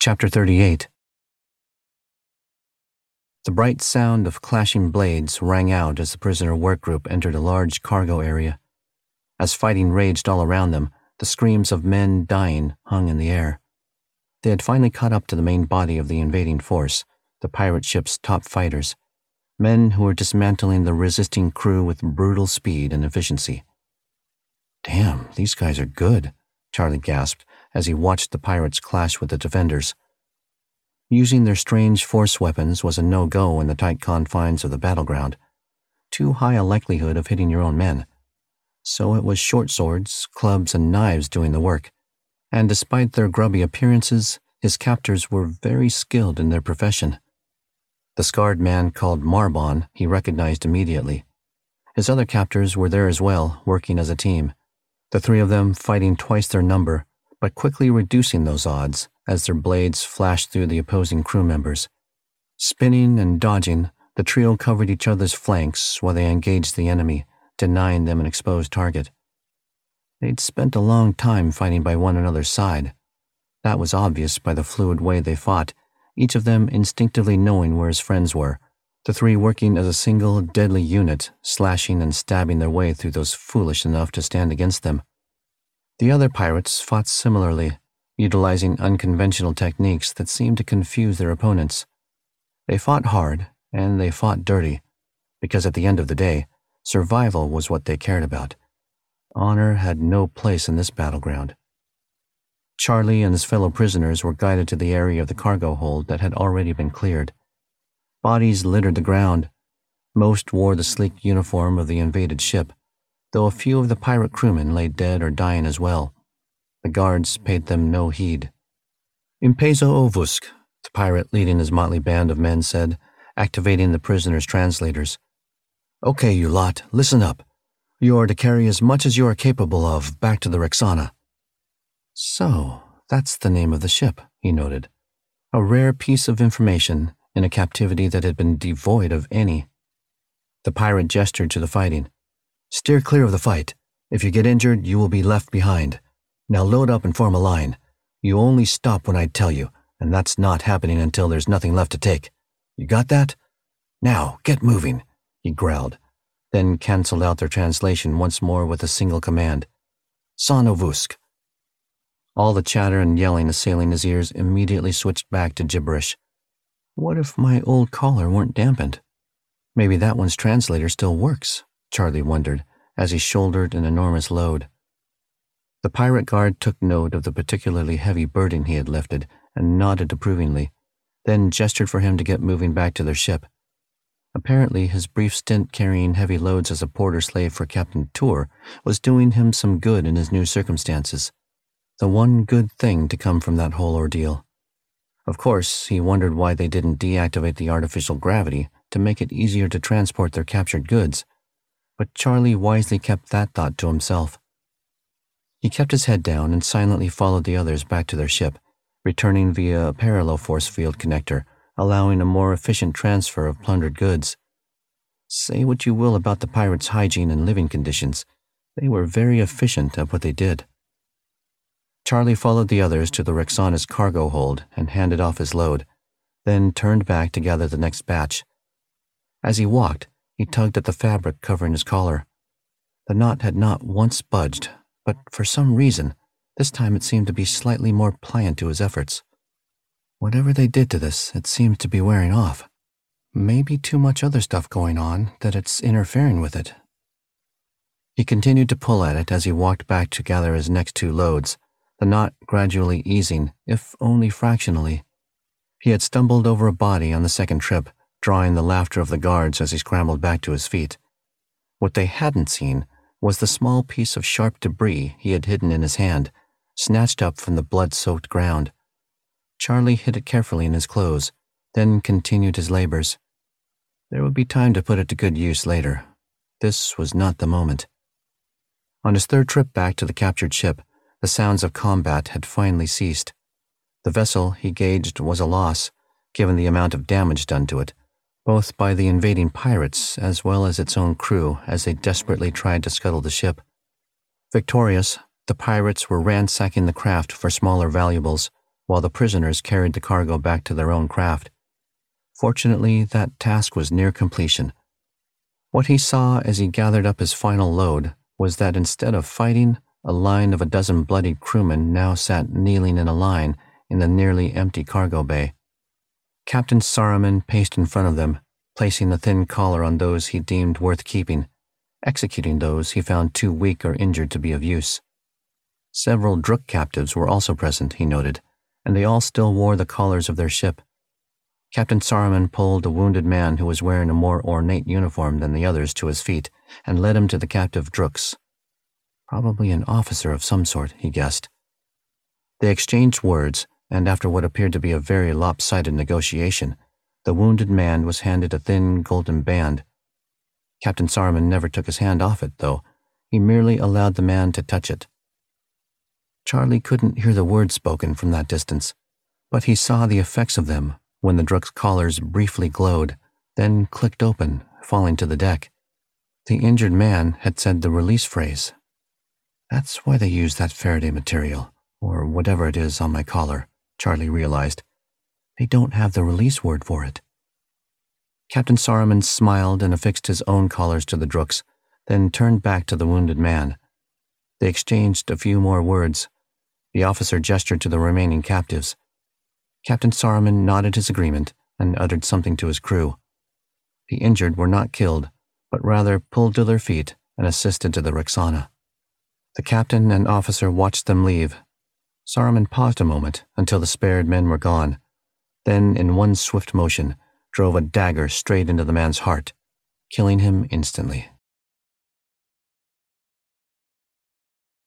Chapter 38. The bright sound of clashing blades rang out as the prisoner work group entered a large cargo area. As fighting raged all around them, the screams of men dying hung in the air. They had finally caught up to the main body of the invading force, the pirate ship's top fighters, men who were dismantling the resisting crew with brutal speed and efficiency. "Damn, these guys are good," Charlie gasped as he watched the pirates clash with the defenders. Using their strange force weapons was a no-go in the tight confines of the battleground. Too high a likelihood of hitting your own men. So it was short swords, clubs, and knives doing the work. And despite their grubby appearances, his captors were very skilled in their profession. The scarred man called Marbon he recognized immediately. His other captors were there as well, working as a team. The three of them fighting twice their number, but quickly reducing those odds as their blades flashed through the opposing crew members. Spinning and dodging, the trio covered each other's flanks while they engaged the enemy, denying them an exposed target. They'd spent a long time fighting by one another's side. That was obvious by the fluid way they fought, each of them instinctively knowing where his friends were, the three working as a single deadly unit, slashing and stabbing their way through those foolish enough to stand against them. The other pirates fought similarly, utilizing unconventional techniques that seemed to confuse their opponents. They fought hard, and they fought dirty, because at the end of the day, survival was what they cared about. Honor had no place in this battleground. Charlie and his fellow prisoners were guided to the area of the cargo hold that had already been cleared. Bodies littered the ground. Most wore the sleek uniform of the invaded ship, though a few of the pirate crewmen lay dead or dying as well. The guards paid them no heed. "Impezo ovusc," the pirate leading his motley band of men said, activating the prisoners' translators. "Okay, you lot, listen up. You are to carry as much as you are capable of back to the Rexana." "So, that's the name of the ship," he noted. A rare piece of information in a captivity that had been devoid of any. The pirate gestured to the fighting. "Steer clear of the fight. If you get injured, you will be left behind. Now load up and form a line. You only stop when I tell you, and that's not happening until there's nothing left to take. You got that? Now, get moving," he growled, then canceled out their translation once more with a single command. "Sanovusk." All the chatter and yelling assailing his ears immediately switched back to gibberish. What if my old collar weren't dampened? Maybe that one's translator still works, Charlie wondered, as he shouldered an enormous load. The pirate guard took note of the particularly heavy burden he had lifted and nodded approvingly, then gestured for him to get moving back to their ship. Apparently, his brief stint carrying heavy loads as a porter slave for Captain Tour was doing him some good in his new circumstances. The one good thing to come from that whole ordeal. Of course, he wondered why they didn't deactivate the artificial gravity to make it easier to transport their captured goods, but Charlie wisely kept that thought to himself. He kept his head down and silently followed the others back to their ship, returning via a parallel force field connector, allowing a more efficient transfer of plundered goods. Say what you will about the pirates' hygiene and living conditions, they were very efficient at what they did. Charlie followed the others to the Rexana's cargo hold and handed off his load, then turned back to gather the next batch. As he walked, he tugged at the fabric covering his collar. The knot had not once budged, but for some reason, this time it seemed to be slightly more pliant to his efforts. Whatever they did to this, it seemed to be wearing off. Maybe too much other stuff going on that it's interfering with it. He continued to pull at it as he walked back to gather his next two loads, the knot gradually easing, if only fractionally. He had stumbled over a body on the second trip, drawing the laughter of the guards as he scrambled back to his feet. What they hadn't seen was the small piece of sharp debris he had hidden in his hand, snatched up from the blood-soaked ground. Charlie hid it carefully in his clothes, then continued his labors. There would be time to put it to good use later. This was not the moment. On his third trip back to the captured ship, the sounds of combat had finally ceased. The vessel, he gauged, was a loss, given the amount of damage done to it, both by the invading pirates as well as its own crew as they desperately tried to scuttle the ship. Victorious, the pirates were ransacking the craft for smaller valuables, while the prisoners carried the cargo back to their own craft. Fortunately, that task was near completion. What he saw as he gathered up his final load was that instead of fighting, a line of a dozen bloodied crewmen now sat kneeling in a line in the nearly empty cargo bay. Captain Saruman paced in front of them, placing the thin collar on those he deemed worth keeping, executing those he found too weak or injured to be of use. Several Druk captives were also present, he noted, and they all still wore the collars of their ship. Captain Saruman pulled a wounded man who was wearing a more ornate uniform than the others to his feet and led him to the captive Druks. Probably an officer of some sort, he guessed. They exchanged words, and after what appeared to be a very lopsided negotiation, the wounded man was handed a thin golden band. Captain Saruman never took his hand off it, though. He merely allowed the man to touch it. Charlie couldn't hear the words spoken from that distance, but he saw the effects of them when the Druk's collars briefly glowed, then clicked open, falling to the deck. The injured man had said the release phrase. That's why they use that Faraday material, or whatever it is, on my collar, Charlie realized. They don't have the release word for it. Captain Saruman smiled and affixed his own collars to the Druks, then turned back to the wounded man. They exchanged a few more words. The officer gestured to the remaining captives. Captain Saruman nodded his agreement and uttered something to his crew. The injured were not killed, but rather pulled to their feet and assisted to the Rexana. The captain and officer watched them leave. Saruman paused a moment until the spared men were gone, then in one swift motion drove a dagger straight into the man's heart, killing him instantly.